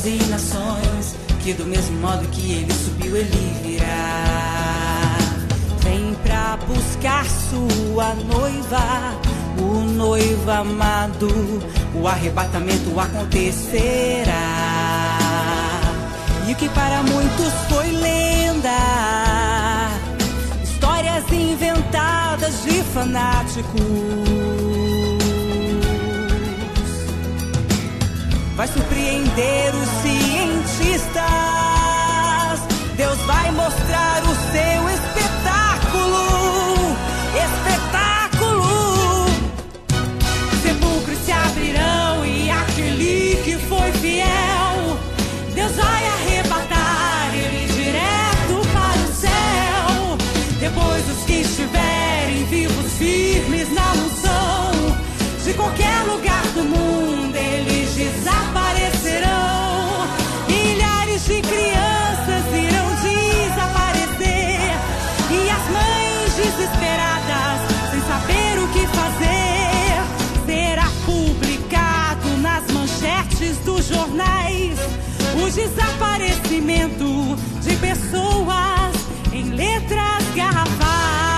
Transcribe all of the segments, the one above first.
povos e nações, que do mesmo modo que ele subiu, ele virá. Vem pra buscar sua noiva, o noivo amado, o arrebatamento acontecerá. E o que para muitos foi lenda, histórias inventadas de fanáticos, vai surpreender os cientistas. Deus vai mostrar o seu espetáculo. Sepulcros se abrirão e aquele que foi fiel, Deus vai arrebatar ele direto para o céu. Depois os que estiverem vivos, firmes na unção, de qualquer lugar do mundo eles desaparecerão. Milhares de crianças irão desaparecer, e as mães desesperadas, sem saber o que fazer, será publicado nas manchetes dos jornais o desaparecimento de pessoas em letras garrafais.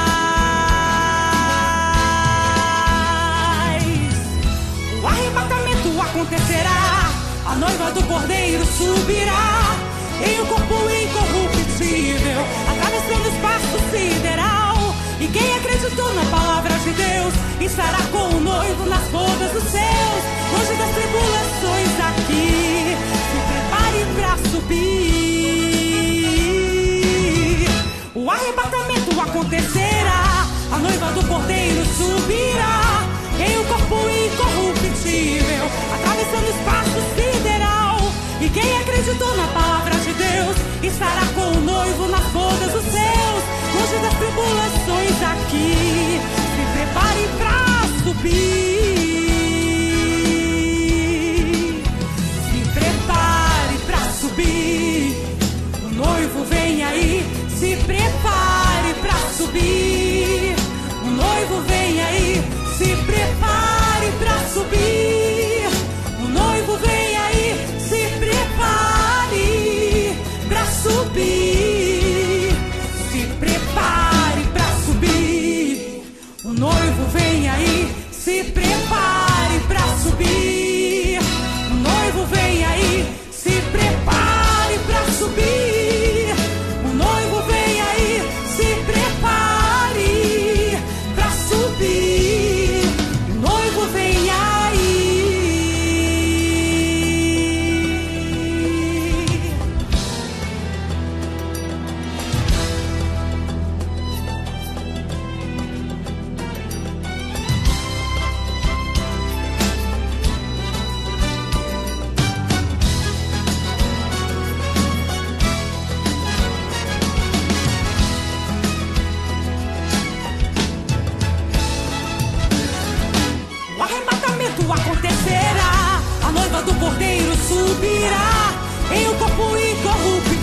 O arrebatamento acontecerá, a noiva do Cordeiro subirá em um corpo incorruptível, atravessando o espaço sideral. E quem acreditou na palavra de Deus estará com o noivo nas bodas dos céus, longe das tribulações aqui. Se prepare pra subir. O arrebatamento acontecerá, a noiva do Cordeiro subirá em um corpo incorruptível, atravessando o espaço sideral. E quem acreditou na palavra de Deus estará com o noivo nas bodas dos céus, longe das tribulações aqui. Se prepare pra subir. Se prepare pra subir. O noivo vem aí. Se prepare pra subir. O noivo vem aí. Se prepare pra subir. O noivo vem aí. Se prepare pra subir. Se prepare pra subir. O noivo vem aí. Se prepare pra subir. O noivo vem aí. Se prepare pra subir. O noivo vem aí. Se prepare pra subir. O noivo vem aí. O arrebatamento acontecerá, a noiva do Cordeiro subirá em um corpo incorruptível,